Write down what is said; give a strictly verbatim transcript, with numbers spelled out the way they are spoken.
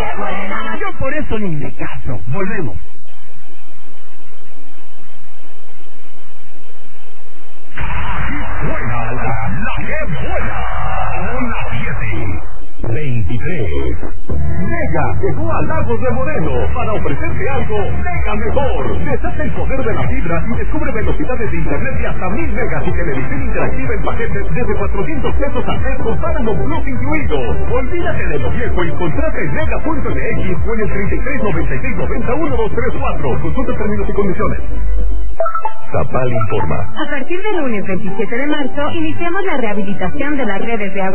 Yo por eso ni me caso. Volvemos. Buena la, la que buena. Una siete. veintitrés. Mega llegó a Lagos de Moreno para ofrecerte algo mega mejor. Desata el poder de la fibra y descubre velocidades de internet de hasta mil megas y televisión interactiva en paquetes desde cuatrocientos pesos al mes con Paramount Plus incluido. Olvídate de lo viejo y contrata en mega punto m x o en el treinta y tres noventa y seis noventa uno dos tres cuatro. Consulta términos y condiciones. Zapal informa. A partir del lunes veintisiete de marzo iniciamos la rehabilitación de las redes de agua